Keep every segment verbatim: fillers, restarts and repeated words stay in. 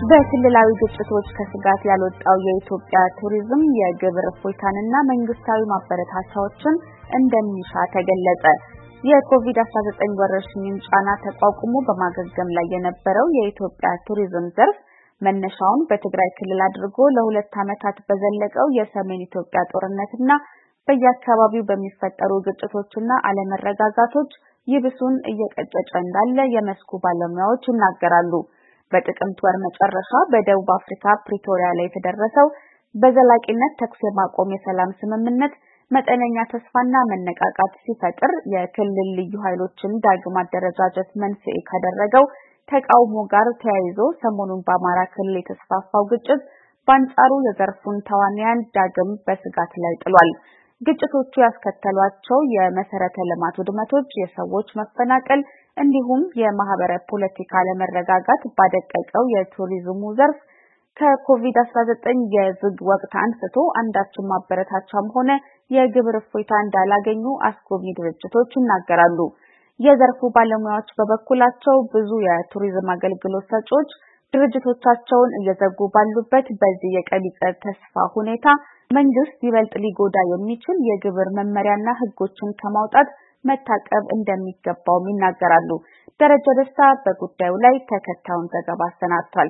በክልላዊ ግጭቶች ከስጋት ያልወጣው የኢትዮጵያ ቱሪዝም የግብር እፎይታንና መንግስታዊ ማበረታቻዎችን እንደሚሻ ተገለጸ። የኮቪድ አስራ ዘጠኝ ወረርሽኝን ጫና ተቋቁሞ በማገገም ላይ የነበረው የኢትዮጵያ ቱሪዝም ዘርፍ መነሻውን በትግራይ ክልል አድርጎ ለሁለት ዓመታት በዘለቀው የሰሜን ኢትዮጵያ ጦርነትና በየአካባቢው በሚፈጠሩ ግጭቶችና አለመረጋጋቶች ይብሱን እየቀጨጨ እንዳለ የመስኩ ባለሙያዎች ይናገራሉ። በጥቅምት ወር መጨረሻ በደቡብ አፍሪካ ፕሪቶሪያ ላይ የተደረሰው በዘላቂነት ተኩስ የማቆም የሰላም ስምምነት መጠነኛ ተስፋና መነቃቃት ሲፈጥር የክልል ልዩ ኃይሎችን ዳግም አደረጃጀት መንስኤ ካደረገው ተቃውሞ ጋር ተያይዞ ሰሞኑን በአማራ ክልል የተስፋፋው ግጭት በአንጻሩ የዘርፉን ተዋንያን ዳግም በስጋት ላይ ጥሏል። ግጭቶቹ ያስከተሏቸው የመሰረተ ልማት ውድመቶች፣ የሰዎች መፈናቀል እንዲሁም የማህበረ ፖለቲካ ለመረጋጋት ባደቀቀው የቱሪዝሙ ዘርፍ ከኮቪድ አስራ ዘጠኝ የዝግ ወቅት አንስቶ አንዳችም ማበረታቻም ሆነ የግብር እፎይታ እንዳላገኙ አስጎብኚ ድርጅቶች ይናገራሉ። የዘርፉ ባለሙያዎች በበኩላቸው ብዙ የቱሪዝም አገልግሎት ሰጪዎች ድርጅቶቻቸውን እየዘጉ ባሉበት በዚህ የቀቢጸ ተስፋ ሁኔታ መንግስት ይበልጥ ሊጎዳ የሚችል የግብር መመሪያና ህጎችን ከማውጣት መታቀብ እንደሚገባው ይናገራሉ። ደረጃ ደስታ በጉዳዩ ላይ ተከታዩን ዘገባ አሰናድቷል።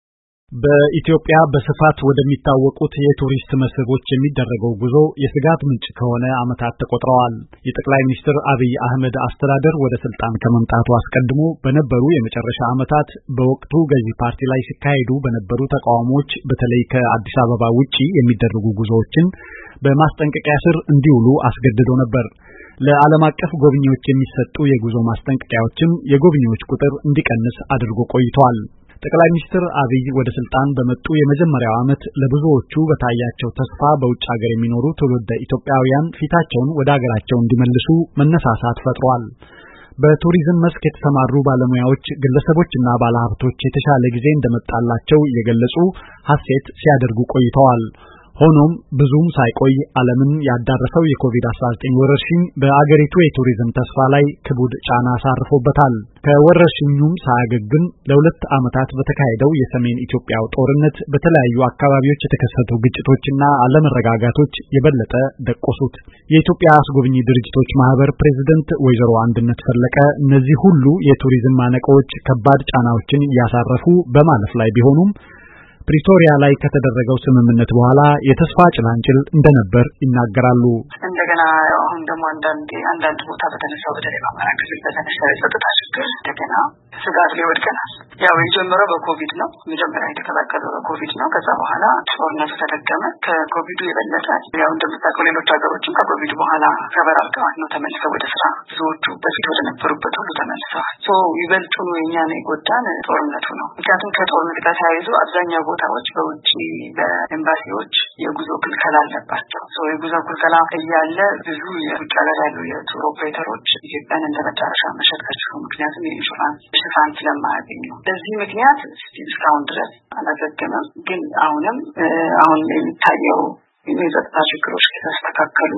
በኢትዮጵያ በስፋት ወደሚታወቁት የቱሪስት መስህቦች የሚደረገው ጉዞ የስጋት ምንጭ ከሆነ ዓመታት ተቆጥረዋል። የጠቅላይ ሚኒስትር አብይ አህመድ አስተዳደር ወደ ስልጣን ከመምጣቱ አስቀድሞ በነበሩ የመጨረሻ ዓመታት በወቅቱ ገዢ ፓርቲ ላይ ሲካሄዱ በነበሩ ተቃውሞዎች በተለይ ከአዲስ አበባ ውጪ የሚደረጉ ጉዞዎችን በማስጠንቀቂያ ስር እንዲውሉ አስገድዶ ነበር። ለዓለም አቀፍ ጎብኚዎች የሚሰጡ የጉዞ ማስጠንቀቂያዎችም የጎብኚዎች ቁጥር እንዲቀንስ አድርጎ ቆይቷል። ጠቅላይ ሚኒስትር አብይ ወደ ስልጣን በመጡ የመጀመሪያው ዓመት ለብዙዎቹ በታያቸው ተስፋ በውጭ ሀገር የሚኖሩ ትውልደ ኢትዮጵያውያን ፊታቸውን ወደ ሀገራቸው እንዲመልሱ መነሳሳት ፈጥሯል። በቱሪዝም መስክ የተሰማሩ ባለሙያዎች፣ ግለሰቦችና ባለሀብቶች የተሻለ ጊዜ እንደመጣላቸው እየገለጹ ሐሴት ሲያደርጉ ቆይተዋል። ሆኖም ብዙም ሳይቆይ ዓለምን ያዳረሰው የኮቪድ አስራ ዘጠኝ ወረርሽኝ በአገሪቱ የቱሪዝም ተስፋ ላይ ከቡድ ጫና አሳርፎበታል። ከወረርሽኙም ሳያገግም ለሁለት ዓመታት በተካሄደው የሰሜን ኢትዮጵያው ጦርነት በተለያዩ አካባቢዎች የተከሰቱ ግጭቶችና አለመረጋጋቶች የበለጠ ደቆሱት። የኢትዮጵያ አስጎብኚ ድርጅቶች ማህበር ፕሬዝዳንት ወይዘሮ አንድነት ፈለቀ እነዚህ ሁሉ የቱሪዝም ማነቆዎች ከባድ ጫናዎችን እያሳረፉ በማለፍ ላይ ቢሆኑም ፕሪቶሪያ ላይ ከተደረገው ስምምነት በኋላ የተስፋ ጭላንጭል እንደነበር ይናገራሉ። እንደገና አሁን ደግሞ አንዳንድ አንዳንድ ቦታ በተነሳው በተለይ በአማራ ክልል በተነሳው የጸጥታ ችግር እንደገና ስጋት ላይ ወድቀናል። ያው የጀመረው በኮቪድ ነው። መጀመሪያ የተከላከለው በኮቪድ ነው። ከዛ በኋላ ጦርነቱ ተደገመ። ከኮቪዱ የበለጠ ያው እንደምታውቀው ሌሎች ሀገሮችም ከኮቪድ በኋላ ተበራርተዋል ነው ተመልሰው ወደ ስራ ብዙዎቹ በፊት ወደ ነበሩበት ሁሉ ተመልሰዋል። ሶ ይበልጡኑ የኛን የጎዳን ጦርነቱ ነው። ምክንያቱም ከጦርነት ጋር ተያይዞ አብዛኛው ቦታዎች በውጪ በኤምባሲዎች የጉዞ ክልከላ አለባቸው። ሶ የጉዞ ክልከላ እያለ ብዙ የውጭ ሀገር ያሉ የቱር ኦፕሬተሮች ኢትዮጵያን እንደ መዳረሻ መሸጣቸው ምክንያቱም የኢንሹራንስ ሽፋን ስለማያገኙ በዚህ ምክንያት እስካሁን ድረስ አላገገመም። ግን አሁንም አሁን የሚታየው የጸጥታ ችግሮች ከተስተካከሉ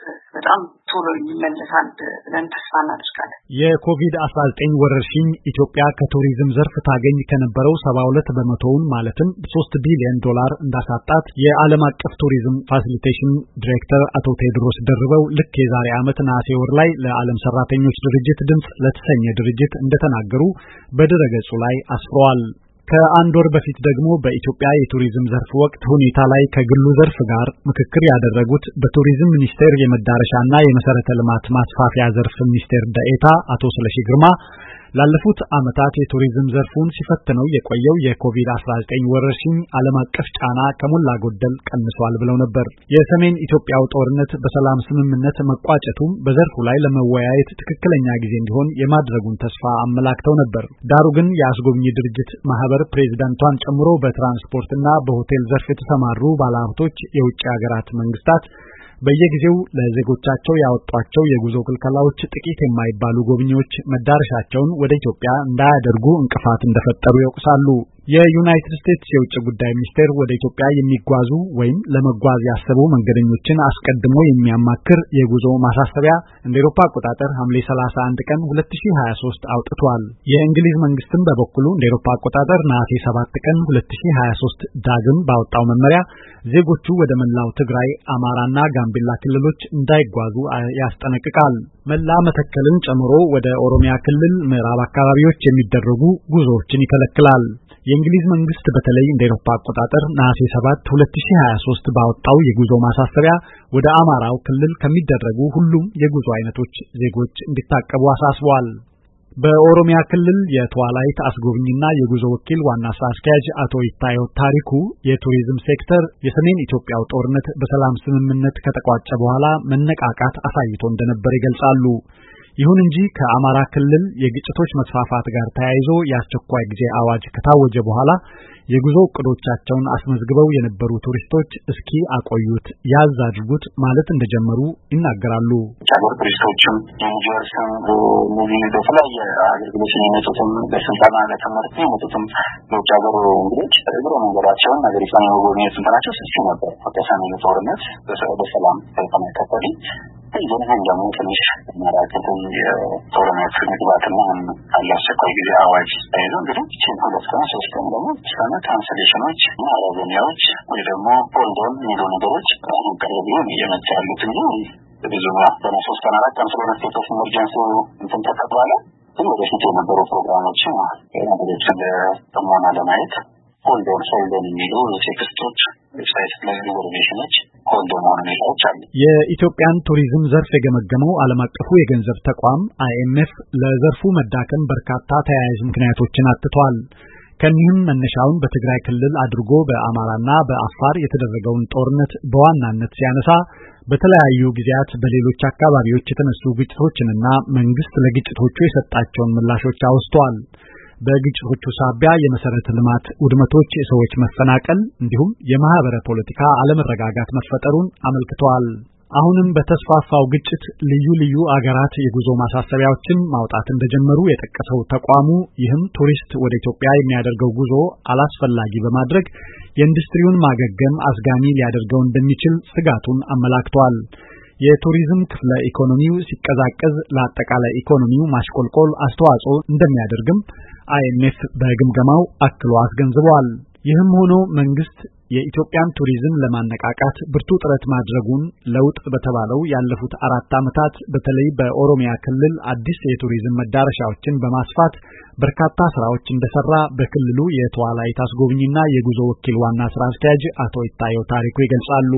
በጣም ቶሎ ይመለሳል ብለን ተስፋ እናደርጋለን። የኮቪድ አስራ ዘጠኝ ወረርሽኝ ኢትዮጵያ ከቱሪዝም ዘርፍ ታገኝ ከነበረው ሰባ ሁለት በመቶውን ማለትም ሶስት ቢሊዮን ዶላር እንዳሳጣት የዓለም አቀፍ ቱሪዝም ፋሲሊቴሽን ዳይሬክተር አቶ ቴድሮስ ደርበው ልክ የዛሬ ዓመት ነሐሴ ወር ላይ ለዓለም ሰራተኞች ድርጅት ድምጽ ለተሰኘ ድርጅት እንደተናገሩ በድረገጹ ላይ አስፍረዋል። ከአንድ ወር በፊት ደግሞ በኢትዮጵያ የቱሪዝም ዘርፍ ወቅት ሁኔታ ላይ ከግሉ ዘርፍ ጋር ምክክር ያደረጉት በቱሪዝም ሚኒስቴር የመዳረሻና የመሰረተ ልማት ማስፋፊያ ዘርፍ ሚኒስቴር ዴኤታ አቶ ስለሺ ግርማ ላለፉት ዓመታት የቱሪዝም ዘርፉን ሲፈትነው የቆየው የኮቪድ አስራ ዘጠኝ ወረርሽኝ ዓለም አቀፍ ጫና ከሞላ ጎደል ቀንሷል ብለው ነበር። የሰሜን ኢትዮጵያው ጦርነት በሰላም ስምምነት መቋጨቱም በዘርፉ ላይ ለመወያየት ትክክለኛ ጊዜ እንዲሆን የማድረጉን ተስፋ አመላክተው ነበር። ዳሩ ግን የአስጎብኚ ድርጅት ማህበር ፕሬዝዳንቷን ጨምሮ በትራንስፖርትና በሆቴል ዘርፍ የተሰማሩ ባለሀብቶች የውጭ ሀገራት መንግስታት በየጊዜው ለዜጎቻቸው ያወጧቸው የጉዞ ክልከላዎች ጥቂት የማይባሉ ጎብኚዎች መዳረሻቸውን ወደ ኢትዮጵያ እንዳያደርጉ እንቅፋት እንደፈጠሩ ይወቅሳሉ። የዩናይትድ ስቴትስ የውጭ ጉዳይ ሚኒስቴር ወደ ኢትዮጵያ የሚጓዙ ወይም ለመጓዝ ያሰቡ መንገደኞችን አስቀድሞ የሚያማክር የጉዞ ማሳሰቢያ እንደ አውሮፓ አቆጣጠር ሐምሌ ሰላሳ አንድ ቀን ሁለት ሺህ ሀያ ሶስት አውጥቷል። የእንግሊዝ መንግስትም በበኩሉ እንደ አውሮፓ አቆጣጠር ነሐሴ ሰባት ቀን ሁለት ሺህ ሀያ ሶስት ዳግም ባወጣው መመሪያ ዜጎቹ ወደ መላው ትግራይ፣ አማራና ጋምቤላ ክልሎች እንዳይጓዙ ያስጠነቅቃል። መላ መተከልን ጨምሮ ወደ ኦሮሚያ ክልል ምዕራብ አካባቢዎች የሚደረጉ ጉዞዎችን ይከለክላል። የእንግሊዝ መንግስት በተለይ እንደ አውሮፓ አቆጣጠር ነሐሴ ሰባት ሁለት ሺህ ሀያ ሶስት ባወጣው የጉዞ ማሳሰቢያ ወደ አማራው ክልል ከሚደረጉ ሁሉም የጉዞ አይነቶች ዜጎች እንዲታቀቡ አሳስቧል። በኦሮሚያ ክልል የተዋላይት አስጎብኝና የጉዞ ወኪል ዋና ስራ አስኪያጅ አቶ ይታየው ታሪኩ የቱሪዝም ሴክተር የሰሜን ኢትዮጵያው ጦርነት በሰላም ስምምነት ከተቋጨ በኋላ መነቃቃት አሳይቶ እንደነበር ይገልጻሉ። ይሁን እንጂ ከአማራ ክልል የግጭቶች መስፋፋት ጋር ተያይዞ የአስቸኳይ ጊዜ አዋጅ ከታወጀ በኋላ የጉዞ እቅዶቻቸውን አስመዝግበው የነበሩ ቱሪስቶች እስኪ አቆዩት፣ ያዝ አድርጉት ማለት እንደጀመሩ ይናገራሉ። ቻገር ቱሪስቶችም የዩኒቨርሲቲም ሙቪ በተለያየ አገልግሎት የሚመጡትም በስልጠና ለትምህርት የሚመጡትም የውጭ ሀገር እንግዶች እግረ መንገዳቸውን ሀገሪቷን የመጎብኘት እንትናቸው ሰፊ ነበር። ከሰሜኑ ጦርነት በሰላም ተጠናቀቀ። ይህን ደግሞ ትንሽ መራከትን የጦርነት መግባትና አላስቸኳይ ጊዜ አዋጅ ተይዞ እንግዲህ ቺን ሁለት ቀን ሶስት ቀን ደግሞ ሰነ ካንሰሌሽኖች አረበኒያዎች ወይ ደግሞ ሆልዶን የሚሉ ነገሮች አሁን ቀረብ ይሆን እየመጣ ያሉት እንጂ ብዙ ነው። ሶስት ቀን አራት ቀን ስለሆነ ስቴት ኦፍ ኢመርጀንሲ እንትን ተቀጥሏል። ግን ወደፊት የነበሩ ፕሮግራሞች ነገሮች ለጥሞና ለማየት ሆልዶን ሆልዶን የሚሉ ቴክስቶች ዌብሳይት ላይ ሪዞርቬሽኖች ሆልዶን ሆነ ሁኔታዎች አሉ። የኢትዮጵያን ቱሪዝም ዘርፍ የገመገመው ዓለም አቀፉ የገንዘብ ተቋም አይ ኤም ኤፍ ለዘርፉ መዳከም በርካታ ተያያዥ ምክንያቶችን አትቷል። ከኒህም መነሻውን በትግራይ ክልል አድርጎ በአማራና በአፋር የተደረገውን ጦርነት በዋናነት ሲያነሳ በተለያዩ ጊዜያት በሌሎች አካባቢዎች የተነሱ ግጭቶችንና መንግስት ለግጭቶቹ የሰጣቸውን ምላሾች አውስቷል። በግጭቶቹ ሳቢያ የመሰረተ ልማት ውድመቶች፣ የሰዎች መፈናቀል እንዲሁም የማህበረ ፖለቲካ አለመረጋጋት መፈጠሩን አመልክተዋል። አሁንም በተስፋፋው ግጭት ልዩ ልዩ አገራት የጉዞ ማሳሰቢያዎችን ማውጣት እንደጀመሩ የጠቀሰው ተቋሙ ይህም ቱሪስት ወደ ኢትዮጵያ የሚያደርገው ጉዞ አላስፈላጊ በማድረግ የኢንዱስትሪውን ማገገም አስጋሚ ሊያደርገው እንደሚችል ስጋቱን አመላክቷል። የቱሪዝም ክፍለ ኢኮኖሚው ሲቀዛቀዝ ለአጠቃላይ ኢኮኖሚው ማሽቆልቆል አስተዋጽኦ እንደሚያደርግም አይ ኤም ኤፍ በግምገማው አክሎ አስገንዝበዋል። ይህም ሆኖ መንግስት የኢትዮጵያን ቱሪዝም ለማነቃቃት ብርቱ ጥረት ማድረጉን ለውጥ በተባለው ያለፉት አራት ዓመታት በተለይ በኦሮሚያ ክልል አዲስ የቱሪዝም መዳረሻዎችን በማስፋት በርካታ ስራዎች እንደሰራ በክልሉ የተዋላይት አስጎብኝና የጉዞ ወኪል ዋና ስራ አስኪያጅ አቶ ይታየው ታሪኩ ይገልጻሉ።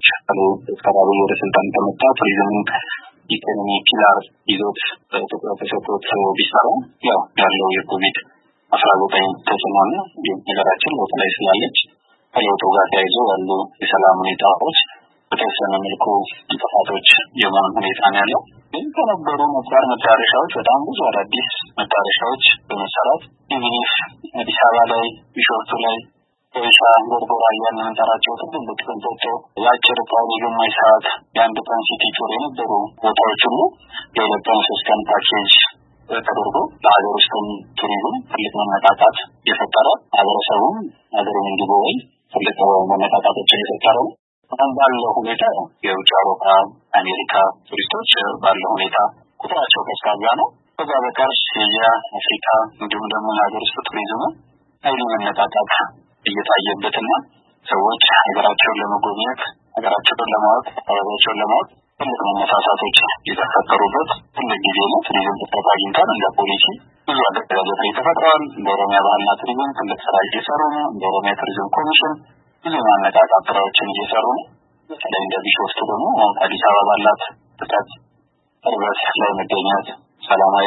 ከራቡ ወደ ስልጣን ተመጣ ቱሪዝም ኢኮኖሚ ፒላር ይዞት በኢትዮጵያ ተሰጥቶት ቢሰራ ያው ያለው የኮቪድ አስራ ዘጠኝ ተጽዕኖና የሀገራችን ለውጥ ላይ ስላለች ከለውጡ ጋር ተያይዞ ያሉ የሰላም ሁኔታዎች በተወሰነ መልኩ እንቅፋቶች የመሆን ሁኔታ ነው ያለው። ግን ከነበሩ ነባር መዳረሻዎች በጣም ብዙ አዳዲስ መዳረሻዎች በመሰራት እንግዲህ አዲስ አበባ ላይ ቢሾፍቱ ላይ ወይሳ ጎርጎራ ያንን እንጠራቸው ትልልቅ እንጦጦ የአጭር ቀን የግማሽ ሰዓት የአንድ ቀን ሲቲ ቱር የነበሩ ቦታዎች ሁሉ የሁለት ቀን ሶስት ቀን ፓኬጅ ተደርጎ ለሀገር ውስጥም ቱሪዝም ትልቅ መነቃቃት የፈጠረ ማህበረሰቡም ሀገሩን እንዲጎበኝ ትልቅ መነቃቃቶችን የፈጠረ ነው። አሁን ባለው ሁኔታ የውጭ አውሮፓ፣ አሜሪካ ቱሪስቶች ባለው ሁኔታ ቁጥራቸው ቀዝቃዛ ነው። ከዛ በቀር ኤዥያ፣ አፍሪካ እንዲሁም ደግሞ ሀገር ውስጥ ቱሪዝሙ ኃይል መነቃቃት እየታየበትና ሰዎች ሀገራቸውን ለመጎብኘት ሀገራቸውን ለማወቅ አካባቢያቸውን ለማወቅ ትልቅ መነሳሳቶች የተፈጠሩበት ትልቅ ጊዜ ነው። ቱሪዝም ትኩረት አግኝቷል። እንደ ፖሊሲ ብዙ አደረጃጀት ላይ ተፈጥረዋል። እንደ ኦሮሚያ ባህልና ቱሪዝም ትልቅ ስራ እየሰሩ ነው። እንደ ኦሮሚያ ቱሪዝም ኮሚሽን ብዙ ማነቃቃት ስራዎችን እየሰሩ ነው። በተለይ እንደ ቢሾፍቱ ደግሞ አዲስ አበባ ባላት ጥቃት ቅርበት ላይ መገኘት ሰላማዊ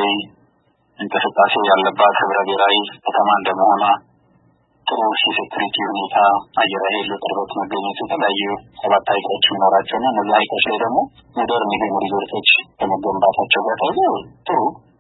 እንቅስቃሴ ያለባት ህብረ ብሔራዊ ከተማ እንደመሆኗ ጥሩ የሴኩሪቲ ሁኔታ አየር ኃይል ቅርበት መገኘቱ የተለያዩ ሰባት ሀይቆች መኖራቸውና እነዚህ ሀይቆች ላይ ደግሞ ሞደርን የሆኑ ሪዞርቶች ከመገንባታቸው ጋር ተያይዞ ጥሩ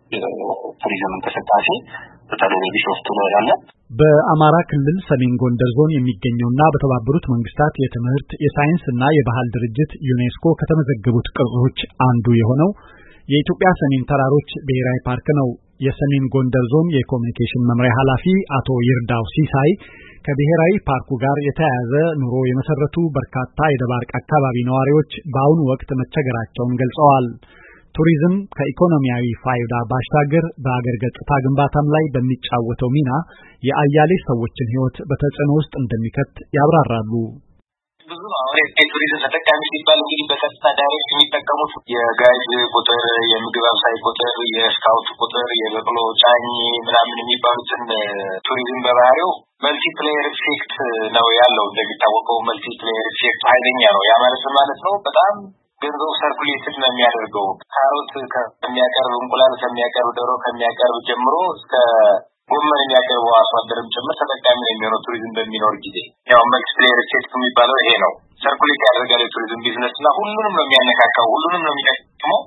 ቱሪዝም እንቅስቃሴ በተለይ ቢሾፍቱ ላይ ያለ። በአማራ ክልል ሰሜን ጎንደር ዞን የሚገኘውና በተባበሩት መንግስታት የትምህርት የሳይንስና የባህል ድርጅት ዩኔስኮ ከተመዘገቡት ቅርሶች አንዱ የሆነው የኢትዮጵያ ሰሜን ተራሮች ብሔራዊ ፓርክ ነው። የሰሜን ጎንደር ዞን የኮሙኒኬሽን መምሪያ ኃላፊ አቶ ይርዳው ሲሳይ ከብሔራዊ ፓርኩ ጋር የተያያዘ ኑሮ የመሰረቱ በርካታ የደባርቅ አካባቢ ነዋሪዎች በአሁኑ ወቅት መቸገራቸውን ገልጸዋል። ቱሪዝም ከኢኮኖሚያዊ ፋይዳ ባሻገር በአገር ገጽታ ግንባታም ላይ በሚጫወተው ሚና የአያሌ ሰዎችን ሕይወት በተጽዕኖ ውስጥ እንደሚከት ያብራራሉ። ብዙ አሁን የቱሪዝም ተጠቃሚ ሲባል እንግዲህ በቀጥታ ዳይሬክት የሚጠቀሙት የጋይድ ቁጥር፣ የምግብ አብሳይ ቁጥር፣ የስካውት ቁጥር፣ የበቅሎ ጫኝ ምናምን የሚባሉትን ቱሪዝም በባህሪው መልቲፕሌየር ኢፌክት ነው ያለው። እንደሚታወቀው መልቲፕሌየር ኢፌክት ኃይለኛ ነው። ያ ማለት ማለት ነው በጣም ገንዘብ ሰርኩሌትድ ነው የሚያደርገው። ካሮት ከሚያቀርብ፣ እንቁላል ከሚያቀርብ፣ ዶሮ ከሚያቀርብ ጀምሮ እስከ ጎመን የሚያቀርበው አርሶ አደርም ጭምር ተጠቃሚ ነው የሚሆነው ቱሪዝም በሚኖር ጊዜ። ያው መልቲፕሌየር ኢፌክት የሚባለው ይሄ ነው። ሰርኩሌት ያደርጋል የቱሪዝም ቢዝነስ እና ሁሉንም ነው የሚያነካካው፣ ሁሉንም ነው የሚጠቅመው።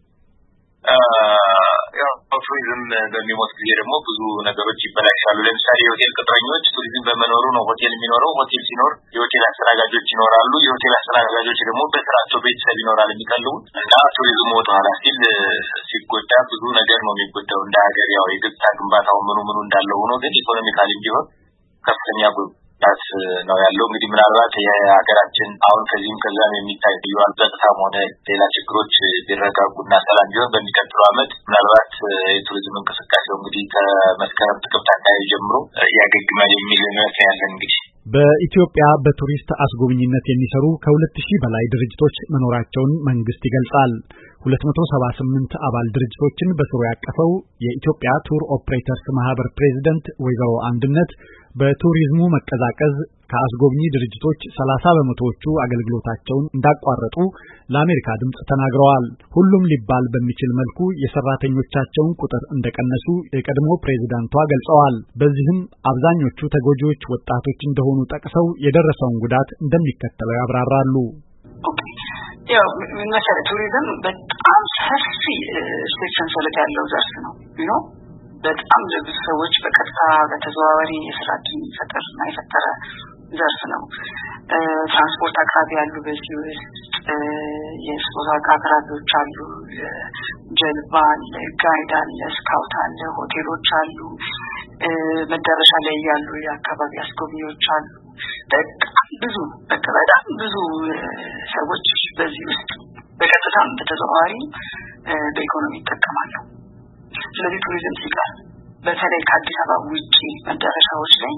ያው ቱሪዝም በሚሞት ጊዜ ደግሞ ብዙ ነገሮች ይበላሻሉ። ለምሳሌ የሆቴል ቅጥረኞች ቱሪዝም በመኖሩ ነው ሆቴል የሚኖረው። ሆቴል ሲኖር የሆቴል አስተናጋጆች ይኖራሉ። የሆቴል አስተናጋጆች ደግሞ በስራቸው ቤተሰብ ይኖራል የሚቀልቡት እና ቱሪዝም ወደኋላ ሲል ሲጎዳ ብዙ ነገር ነው የሚጎዳው እንደ ሀገር። ያው የገጽታ ግንባታው ምኑ ምኑ እንዳለው ሆኖ ግን ኢኮኖሚካሊ ቢሆን ከፍተኛ ጉዳት ነው ያለው። እንግዲህ ምናልባት የሀገራችን አሁን ከዚህም ከዛም የሚታዩ አልበጣም ሆነ ሌላ ችግሮች ቢረጋጉና ሰላም ቢሆን በሚቀጥለው ዓመት ምናልባት የቱሪዝም እንቅስቃሴው እንግዲህ ከመስከረም ጥቅምት አካባቢ ጀምሮ ያገግማል የሚል እምነት ያለን። እንግዲህ በኢትዮጵያ በቱሪስት አስጎብኝነት የሚሰሩ ከሁለት ሺህ በላይ ድርጅቶች መኖራቸውን መንግስት ይገልጻል። ሁለት መቶ ሰባ ስምንት አባል ድርጅቶችን በስሩ ያቀፈው የኢትዮጵያ ቱር ኦፕሬተርስ ማህበር ፕሬዝዳንት ወይዘሮ አንድነት በቱሪዝሙ መቀዛቀዝ ከአስጎብኚ ድርጅቶች ሰላሳ በመቶዎቹ አገልግሎታቸውን እንዳቋረጡ ለአሜሪካ ድምጽ ተናግረዋል። ሁሉም ሊባል በሚችል መልኩ የሰራተኞቻቸውን ቁጥር እንደቀነሱ የቀድሞ ፕሬዝዳንቷ ገልጸዋል። በዚህም አብዛኞቹ ተጎጂዎች ወጣቶች እንደሆኑ ጠቅሰው የደረሰውን ጉዳት እንደሚከተለው ያብራራሉ። ያው መሰረ ቱሪዝም በጣም ሰፊ ሰንሰለት ያለው ዘርፍ ነው ነው በጣም ብዙ ሰዎች በቀጥታ በተዘዋዋሪ የስራ ዕድል የሚፈጥር እና የፈጠረ ዘርፍ ነው። ትራንስፖርት አቅራቢ ያሉ በዚህ ውስጥ የስፖርት አቅራቢዎች አሉ፣ ጀልባ አለ፣ ጋይድ አለ፣ ስካውት አለ፣ ሆቴሎች አሉ፣ መዳረሻ ላይ ያሉ የአካባቢ አስጎብኚዎች አሉ። በጣም ብዙ በጣም ብዙ ሰዎች በዚህ ውስጥ በቀጥታም በተዘዋዋሪ በኢኮኖሚ ይጠቀማሉ። ስለዚህ ቱሪዝም ሲቀር በተለይ ከአዲስ አበባ ውጪ መዳረሻዎች ላይ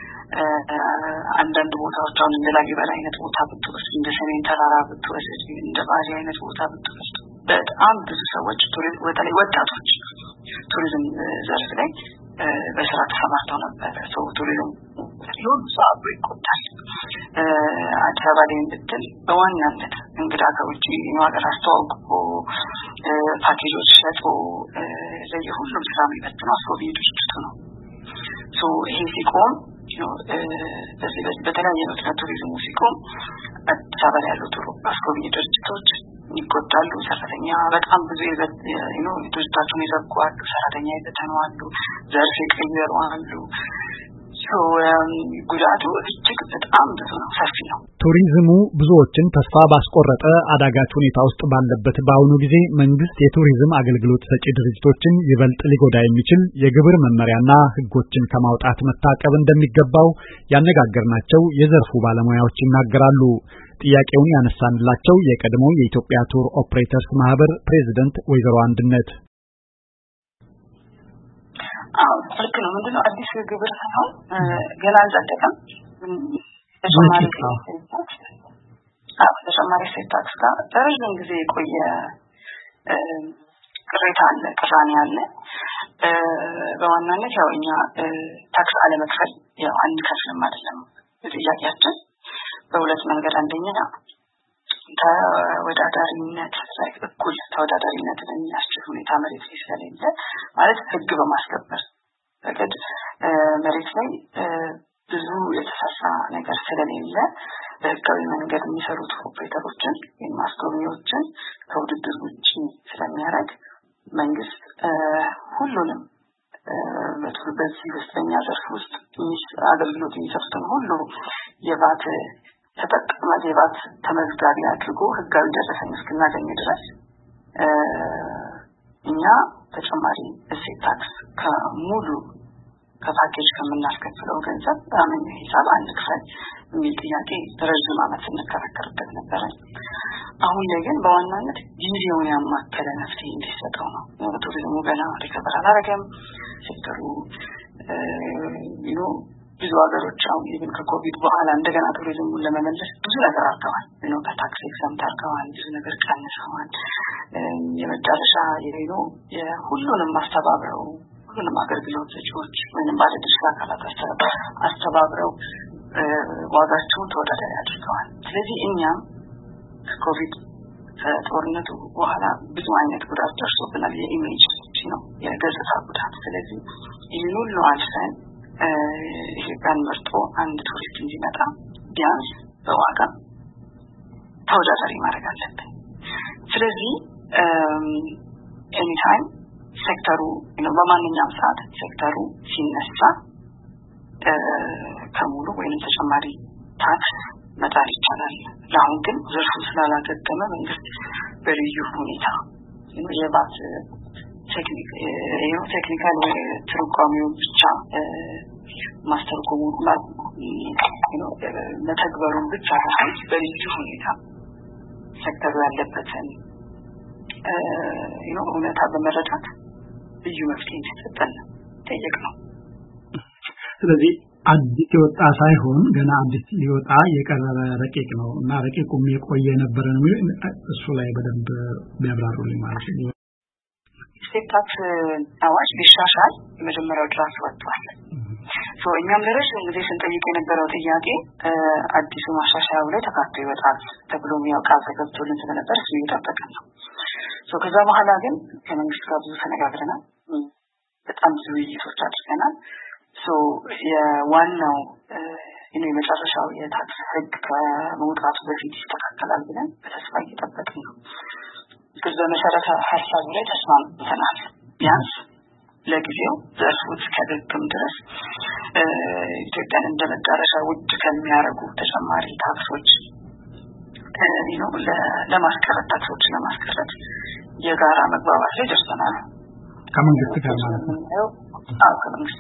አንዳንድ ቦታዎች አሁን እንደ ላሊበላ አይነት ቦታ ብትወስድ፣ እንደ ሰሜን ተራራ ብትወስድ፣ እንደ ባሌ አይነት ቦታ ብትወስድ በጣም ብዙ ሰዎች ቱሪዝም በተለይ ወጣቶች ቱሪዝም ዘርፍ ላይ በስራ ተሰማርተው ነበር። ሰው ቱሪዝም ሁሉ ሰዓቱ ይቆጣል። አዲስ አበባ ላይ ብትል በዋናነት እንግዳ ከውጪ ማገር አስተዋውቆ ፓኬጆች ሸጦ ለየሁሉም ስራ የሚበትነው አስጎብኚ ድርጅቱ ነው። ሶ ይሄ ሲቆም ነው በዚህ በተለያየ ምክንያት ቱሪዝሙ ሲቆም አዲስ አበባ ላይ ያሉ ቱር አስጎብኚ ድርጅቶች ይቆጣሉ። ሰራተኛ በጣም ብዙ ይዘት ነው ድርጅታቸውን ይዘጉዋሉ፣ ሰራተኛ ይበተናሉ፣ ዘርፍ ይቀይራሉ። ሶ ጉዳቱ እጅግ በጣም ብዙ ነው፣ ሰፊ ነው። ቱሪዝሙ ብዙዎችን ተስፋ ባስቆረጠ አዳጋች ሁኔታ ውስጥ ባለበት በአሁኑ ጊዜ መንግስት የቱሪዝም አገልግሎት ሰጪ ድርጅቶችን ይበልጥ ሊጎዳ የሚችል የግብር መመሪያና ህጎችን ከማውጣት መታቀብ እንደሚገባው ያነጋገርናቸው የዘርፉ ባለሙያዎች ይናገራሉ። ጥያቄውን ያነሳንላቸው የቀድሞ የኢትዮጵያ ቱር ኦፕሬተርስ ማህበር ፕሬዝዳንት ወይዘሮ አንድነት አው ልክ ነው። ምንድነው አዲስ ግብር ሳይሆን ገና አልጸደቀም። ተጨማሪ ታክስ አዎ ተጨማሪ ታክስ ጋር ለረጅም ጊዜ የቆየ ቅሬታ አለ፣ ቅራኔ አለ። በዋናነት ያው እኛ ታክስ አለመክፈል ያው አንከፍልም አይደለም ጥያቄያችን በሁለት መንገድ፣ አንደኛ ተወዳዳሪነት ላይ እኩል ተወዳዳሪነትን የሚያስችል ሁኔታ መሬት ላይ ስለሌለ ማለት ህግ በማስከበር ረገድ መሬት ላይ ብዙ የተሰራ ነገር ስለሌለ በህጋዊ መንገድ የሚሰሩት ኦፕሬተሮችን የማስጎብኚዎችን ከውድድር ውጪ ስለሚያደርግ መንግስት ሁሉንም በዚህ በስተኛ ዘርፍ ውስጥ አገልግሎት የሚሰጡትን ሁሉ የባት ተጠቅመ የባት ተመዝጋቢ አድርጎ ህጋዊ ደረሰኝ እስክናገኝ ድረስ እኛ ተጨማሪ እሴት ታክስ ከሙሉ ከፓኬጅ ከምናስከፍለው ገንዘብ በምን ሂሳብ አንክፈል የሚል ጥያቄ ረጅም ዓመት ስንከራከርበት ነበር። አሁን ላይ ግን በዋናነት ጊዜውን ያማከለ መፍትሄ እንዲሰጠው ነው። ቱሪዝሙ ገና ሪከቨር አላደረገም። ሴክተሩ ዩ ብዙ ሀገሮች አሁን ኢቭን ከኮቪድ በኋላ እንደገና ቱሪዝሙን ለመመለስ ብዙ ነገር አድርገዋል። ዩ ከታክስ ኤግዛምት አድርገዋል፣ ብዙ ነገር ቀንሰዋል። የመጨረሻ የዩ የሁሉንም ማስተባበረው ሁሉንም አገልግሎት ሰጪዎች ወይንም ባለድርሻ አካላት አስተባብረው ዋጋቸውን ተወዳዳሪ አድርገዋል። ስለዚህ እኛም ኮቪድ ጦርነቱ በኋላ ብዙ አይነት ጉዳት ደርሶብናል። የኢሜጅ ነው የገጽታ ጉዳት። ስለዚህ ይህን ሁሉ አልፈን ኢትዮጵያን መርጦ አንድ ቱሪስት እንዲመጣ ቢያንስ በዋጋ ተወዳዳሪ ማድረግ አለብን። ስለዚህ ኤኒ ታይም ሴክተሩ ነው በማንኛውም ሰዓት ሴክተሩ ሲነሳ ከሙሉ ወይንም ተጨማሪ ታክስ መጣል ይቻላል። ለአሁን ግን ዘርፉ ስላላገገመ መንግስት በልዩ ሁኔታ የባት ቴክኒክ የዩ ቴክኒካል ትርጓሜው ብቻ ማስተርጎሙ ማለት ነው መተግበሩን ብቻ ሳይሆን በልዩ ሁኔታ ሴክተሩ ያለበትን ዩ ሁኔታ በመረዳት ልዩ መፍትሄ እንዲሰጠን ጠየቅነው። ስለዚህ አዲስ የወጣ ሳይሆን ገና አዲስ ሊወጣ የቀረበ ረቂቅ ነው እና ረቂቁም የቆየ ነበር ነው እሱ ላይ በደንብ ቢያብራሩልኝ ማለት ነው። ስቴታክስ አዋጅ ቢሻሻል የመጀመሪያው ድራፍት ወጥቷል። ሶ እኛም ለረጅም ጊዜ ስንጠይቅ የነበረው ጥያቄ አዲሱ ማሻሻያው ላይ ተካቶ ይወጣል ተብሎ የሚያውቃ ተገብቶልን ስለነበር እሱ እየጠበቅን ነው። ሶ ከዛ በኋላ ግን ከመንግስት ጋር ብዙ ተነጋግረናል። በጣም ብዙ ውይይቶች አድርገናል። ሶ የዋናው እኔ መጨረሻው የታክስ ህግ ከመውጣቱ በፊት ይስተካከላል ብለን በተስፋ እየጠበቅን ነው። ከዛ መሰረተ ሐሳቡ ላይ ተስማምተናል። ቢያንስ ለጊዜው ዘርፉ እስከደግም ድረስ ኢትዮጵያን እንደ መዳረሻ ውድ ከሚያደርጉ ተጨማሪ ታክሶች ነው ለማስቀረት ታክሶች ለማስቀረት የጋራ መግባባት ላይ ደርሰናል ከመንግስት ጋር ማለት ነው። አዎ ከመንግስት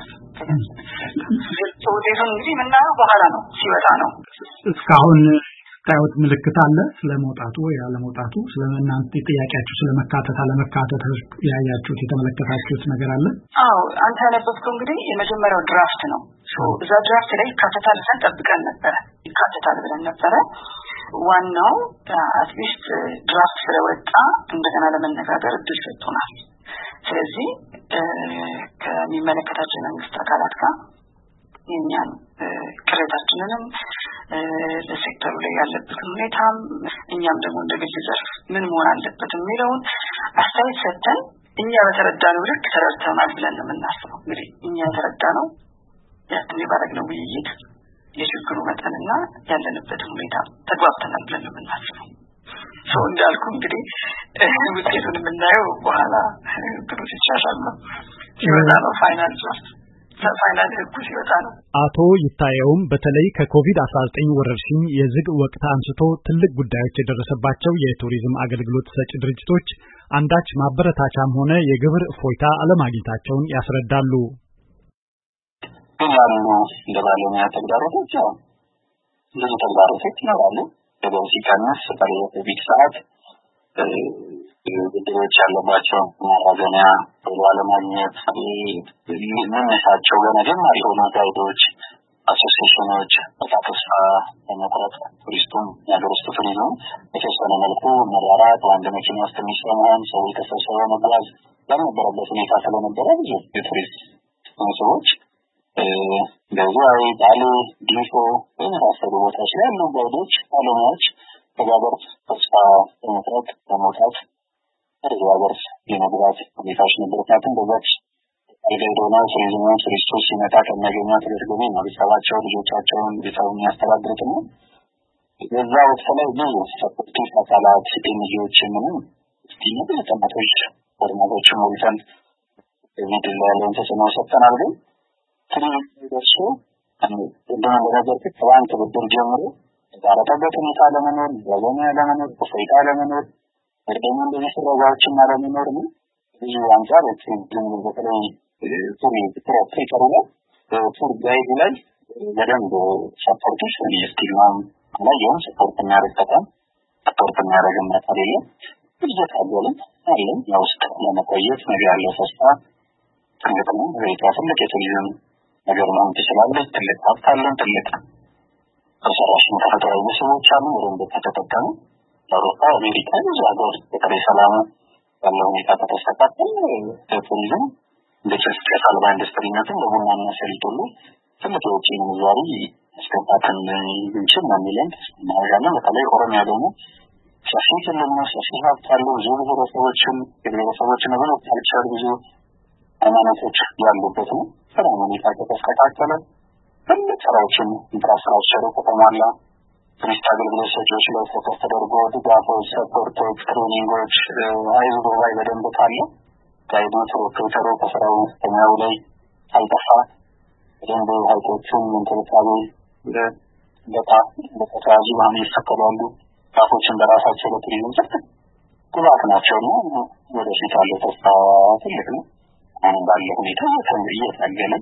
ውጤቱን እንግዲህ ምናየው በኋላ ነው ሲወጣ ነው። እስካሁን ታዩት ምልክት አለ ስለመውጣቱ ወይ ያለመውጣቱ? ስለእናንተ ጥያቄያችሁ ስለመካተት አለመካተት ያያችሁት የተመለከታችሁት ነገር አለ? አዎ አንተ ያነበብከው እንግዲህ የመጀመሪያው ድራፍት ነው። ሶ እዛ ድራፍት ላይ ይካተታል ብለን ጠብቀን ነበር ይካተታል ብለን ነበር። ዋናው አትሊስት ድራፍት ስለወጣ እንደገና ለመነጋገር እድል ሰጥቶናል። ስለዚህ ከሚመለከታቸው መንግስት አካላት ጋር የኛን ቅሬታችንንም ለሴክተሩ ላይ ያለበትን ሁኔታ እኛም ደግሞ እንደግል ዘርፍ ምን መሆን አለበት የሚለውን አስተያየት ሰጥተን እኛ በተረዳነው ልክ ተረድተናል ብለን ነው የምናስበው። እንግዲህ እኛ ተረዳነው ያንዴ ባረግነው ውይይት የችግሩ መጠንና ያለንበትን ሁኔታ ተግባብተናል ብለን ነው የምናስበው። ሶ እንዳልኩ እንግዲህ ውጤቱን የምናየው በኋላ ጥሩ ሲሻሻል ነው ሲወጣ ነው ፋይናል ድራፍት ፋይናል ህጉ ሲወጣ ነው። አቶ ይታየውም በተለይ ከኮቪድ አስራ ዘጠኝ ወረርሽኝ የዝግ ወቅት አንስቶ ትልቅ ጉዳዮች የደረሰባቸው የቱሪዝም አገልግሎት ሰጪ ድርጅቶች አንዳች ማበረታቻም ሆነ የግብር እፎይታ አለማግኘታቸውን ያስረዳሉ። ያሉ እንደ ባለሙያ ተግዳሮቶች ያው ብዙ ተግዳሮቶች ይኖራሉ። በገቢ ሲቀንስ በኮቪድ ሰዓት ጉዳዮች ያለባቸው ማራዘሚያ ባለማግኘት መነሻቸው በመጀመሪያ የሆኑ ጋይዶች አሶሲዬሽኖች በተስፋ በመቁረጥ ቱሪስቱም የሀገር ውስጥ ቱሪዝም በተወሰነ መልኩ መራራት በአንድ መኪና ውስጥ የሚሰማውን ሰው ተሰብስበው መጓዝ በነበረበት ሁኔታ ስለነበረ ብዙ የቱሪስት ሰዎች በዛው ባሉ ዲፎ በመሳሰሉ ቦታዎች ላይ ያሉ ጋይዶች ባለሙያዎች በጋበር ተስፋ በመቁረጥ በመውጣት ወደ ሀገር የመግባት ሁኔታዎች ነበሩታትን በዛች አይገዶና ቱሪዝም ቱሪስቶች ሲመጣ ከሚያገኙት ተደርገው ነው ቤተሰባቸው ልጆቻቸውን ቤተሰብ የሚያስተዳድሩት ነው። በዛ ወቅት ላይ ብዙ ሰፖርት አካላት ኤንጂኦዎች ምንም ስቲም ተጠማቶች ወርማቶች ሞልተን በሚድል ያለውን ተጽዕኖ ሰጥተናል። ግን ትንሽ እንደው እንደነገርኩ ከባንክ ብድር ጀምሮ ዛሬበት ሁኔታ ለመኖር ለዘመን ለመኖር በፈይታ ለመኖር ወደም እንደዚህ ስራዎችን ለመኖር ነው ብዙ አንጻር ቱሪዝም በተለይ ቱሪዝም ፕሮፕ ይቀርባል ቱር ጋይድ ላይ በደንብ ሰፖርቶች ለስቲልማም ላይ የሆነ ሰፖርት የሚያደርገን ሰፖርት የሚያደርገን ነገር የለም ብዙ ታገለን አለን ያው ውስጥ ለመቆየት ነገር ያለው ተስፋ ትልቅ ነው ትልቅ የቱሪዝም ነገር ነው ትችላለህ ትልቅ ታውቃለህ ትልቅ ተሰራሽን ተፈጥሯዊ መስህቦች አሉ ወይም በተተከሉ አውሮፓ አሜሪካ ሀገር በተለይ ሰላም ያለው ሁኔታ ተስተካከለ ቱሪዝም በተስፋ ባለ ኢንዱስትሪነትን በቡናና ሰሊጥ ሁሉ ትልቅ ወጪ ነው ዛሬ እስከታተን እንችል ነው የሚለን ማጋና በተለይ ኦሮሚያ ደግሞ ሰፊት ለምን ሰፊት አጣሉ ብዙ ህብረተሰቦችን የህብረተሰቦችን ነው ካልቸር ብዙ ሃይማኖቶች ያሉበት ነው ሰላም ሁኔታ ተስተካከለ ትልቅ ስራዎችን ኢንፍራስትራክቸሩ ከተሟላ ቱሪስት አገልግሎት ሰጪዎች ላይ ፎከስ ተደርጎ ድጋፎች ሰፖርቶች ትሬኒንጎች አይዞ ባይ በደንብ ካለ ጋይዱ ፕሮቶኮሉ ከስራው ተማው ላይ ሳይጠፋ ደንብ ሀይቶቹን እንተጣጣሉ በጣም በተያዙ ማን ይፈቀዳሉ ታፎችን በራሳቸው ለቱሪዝም ሰጥ ጉባት ናቸው ነው ወደፊት ያለው ተስፋ ትልቅ ነው አሁን ባለው ሁኔታ እየታገለ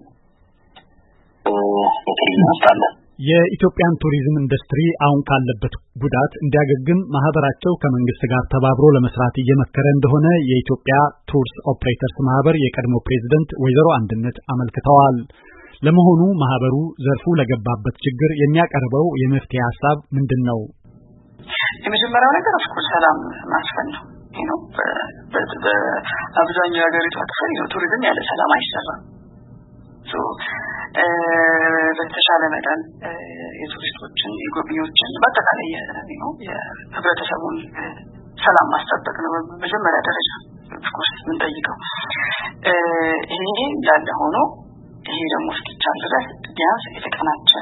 በቱሪዝም ስታለ የኢትዮጵያን ቱሪዝም ኢንዱስትሪ አሁን ካለበት ጉዳት እንዲያገግም ማህበራቸው ከመንግስት ጋር ተባብሮ ለመስራት እየመከረ እንደሆነ የኢትዮጵያ ቱርስ ኦፕሬተርስ ማህበር የቀድሞ ፕሬዝዳንት ወይዘሮ አንድነት አመልክተዋል። ለመሆኑ ማህበሩ ዘርፉ ለገባበት ችግር የሚያቀርበው የመፍትሄ ሐሳብ ምንድነው? የመጀመሪያው ነገር ኦፍኮርስ ሰላም ማስፈን ነው ነው በአብዛኛው የሀገሪቱ ክፍል ቱሪዝም ያለ ሰላም አይሰራም ሶ በተሻለ መጠን የቱሪስቶችን የጎብኚዎችን በአጠቃላይ ነው የህብረተሰቡን ሰላም ማስጠበቅ ነው በመጀመሪያ ደረጃ ኦፍኮርስ ምን ጠይቀው ይሄ እንዳለ ሆኖ ይሄ ደግሞ እስኪቻል ድረስ ቢያንስ የተቀናጀ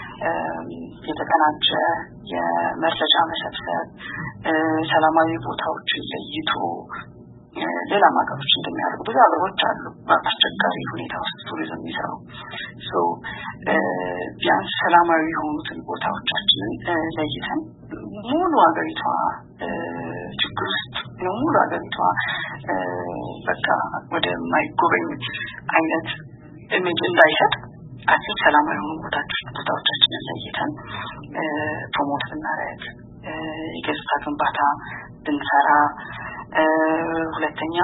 የተቀናጀ የመረጃ መሰብሰብ ሰላማዊ ቦታዎችን ለይቶ ሌላ ማገሮች እንደሚያደርጉ ብዙ አገሮች አሉ በአስቸጋሪ ሁኔታ ውስጥ ቱሪዝም ይሰሩ ሶ ቢያንስ ሰላማዊ የሆኑትን ቦታዎቻችንን ለይተን ሙሉ አገሪቷ ችግር ውስጥ ሙሉ አገሪቷ በቃ ወደ ማይጎበኝ አይነት ኢሜጅ እንዳይሰጥ አጥቂ ሰላማዊ የሆኑ ቦታዎቻችንን ለይተን ፕሮሞት ብናደርግ የገጽታ ግንባታ ብንሰራ ሁለተኛ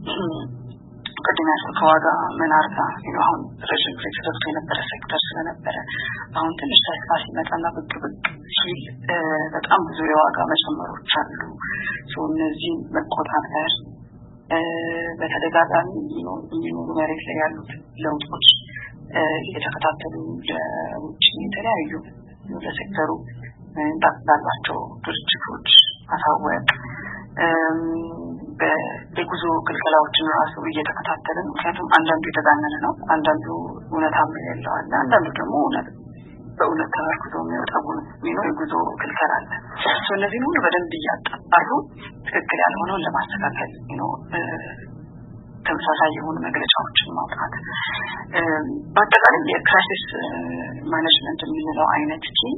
ቀድመን ከዋጋ መናርጋ ነው አሁን ረጅም ጊዜ ተዘግቶ የነበረ ሴክተር ስለነበረ አሁን ትንሽ ተስፋ ሲመጣና ብቅ ብቅ ሲል በጣም ብዙ የዋጋ መጨመሮች አሉ ሶ እነዚህ መቆጣጠር በተደጋጋሚ ነው የሚኖሩ መሬት ላይ ያሉት ለውጦች የተከታተሉ ለውጭ የተለያዩ ለሴክተሩ ባላቸው ድርጅቶች አሳወቅ በጉዞ ክልከላዎችን ራሱ እየተከታተልን ምክንያቱም አንዳንዱ የተጋነነ ነው አንዳንዱ እውነታም ያለው አለ አንዳንዱ ደግሞ እውነት በእውነት ተመርኩዞ የሚወጣው ነው የጉዞ ክልከላ አለ ሶ እነዚህ ሁሉ በደንብ እያጣሩ ትክክል ያልሆነውን ለማስተካከል ነው ተመሳሳይ የሆኑ መግለጫዎችን ማውጣት በአጠቃላይ የክራይሲስ ማኔጅመንት የሚለው አይነት ቲም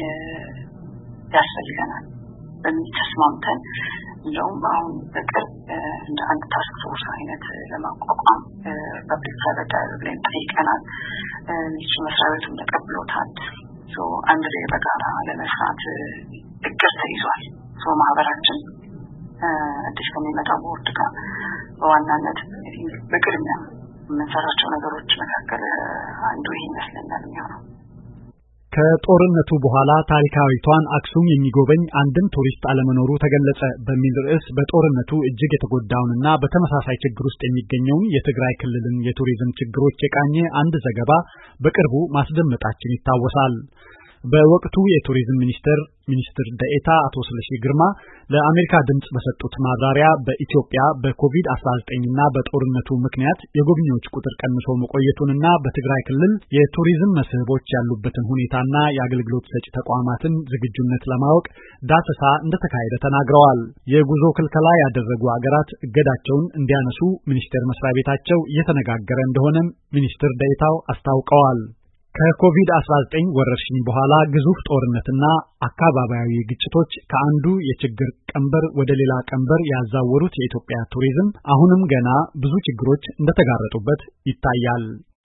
ያስፈልገናል በሚተስማምተን እንደውም አሁን በቅርብ እንደ አንድ ታስክ ፎርስ አይነት ለማቋቋም ፐብሊክ ፕራይቬት ዳያሎግ ላይ ጠይቀናል እሱ መስሪያ ቤቱን ተቀብሎታል ሶ አንድ ላይ በጋራ ለመስራት እቅድ ተይዟል ሶ ማህበራችን አዲስ ከሚመጣው ቦርድ ጋር በዋናነት በቅድሚያ የምንሰራቸው ነገሮች መካከል አንዱ ይሄ ይመስለኛል የሚሆነው ከጦርነቱ በኋላ ታሪካዊቷን አክሱም የሚጎበኝ አንድም ቱሪስት አለመኖሩ ተገለጸ በሚል ርዕስ በጦርነቱ እጅግ የተጎዳውንና በተመሳሳይ ችግር ውስጥ የሚገኘውን የትግራይ ክልልን የቱሪዝም ችግሮች የቃኘ አንድ ዘገባ በቅርቡ ማስደመጣችን ይታወሳል። በወቅቱ የቱሪዝም ሚኒስተር ሚኒስትር ደኤታ አቶ ስለሺ ግርማ ለአሜሪካ ድምጽ በሰጡት ማብራሪያ በኢትዮጵያ በኮቪድ አስራ ዘጠኝ እና በጦርነቱ ምክንያት የጎብኚዎች ቁጥር ቀንሶ መቆየቱንና በትግራይ ክልል የቱሪዝም መስህቦች ያሉበትን ሁኔታና የአገልግሎት ሰጪ ተቋማትን ዝግጁነት ለማወቅ ዳሰሳ እንደተካሄደ ተናግረዋል። የጉዞ ክልከላ ያደረጉ አገራት እገዳቸውን እንዲያነሱ ሚኒስቴር መስሪያ ቤታቸው እየተነጋገረ እንደሆነ ሚኒስትር ደኤታው አስታውቀዋል። ከኮቪድ አስራ ዘጠኝ ወረርሽኝ በኋላ ግዙፍ ጦርነትና አካባቢያዊ ግጭቶች ከአንዱ የችግር ቀንበር ወደ ሌላ ቀንበር ያዛወሩት የኢትዮጵያ ቱሪዝም አሁንም ገና ብዙ ችግሮች እንደተጋረጡበት ይታያል።